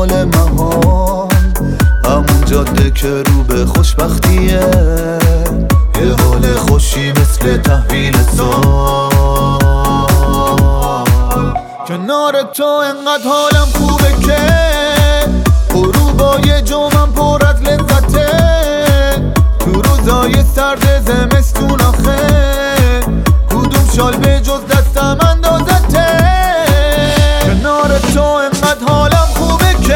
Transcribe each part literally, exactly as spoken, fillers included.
مال محال، همون جاده که رو به خوشبختیه، یه حال خوشی مثل تحویل سال. کنار تو انقدر حالم خوبه که غروبای جمعم پر از لذته، تو روزای سرد زمستون آخه کدوم شال به جز دستم اندازته. کنار تو انقدر حالم خوبه که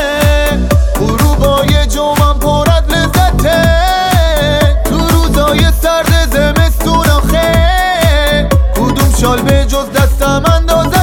غروبای جمعم پر از لذته، تو روزای سرد زمستون آخه کدوم شال به جز دستم اندازته.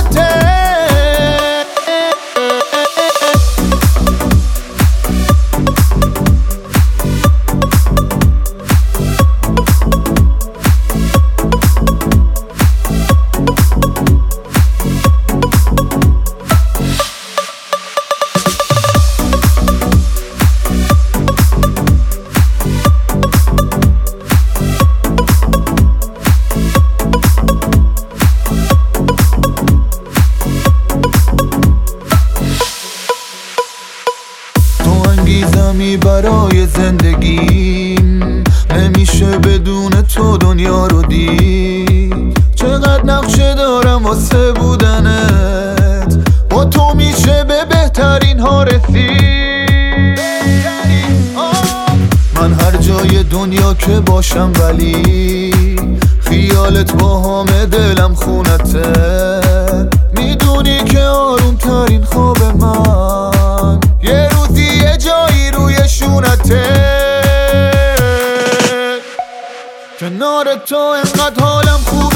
انگیزمی برای زندگیم، نمیشه بدون تو دنیا رو دید. چقدر نقشه دارم واسه بودنت، با تو میشه به بهترین ها رسید. من هر جای دنیا که باشم ولی خیالت با همه دلم خونته. میدونی که آروم ترین خواب من یه روزی یه جایی روی شونته. کنار تو انقدر حالم خوب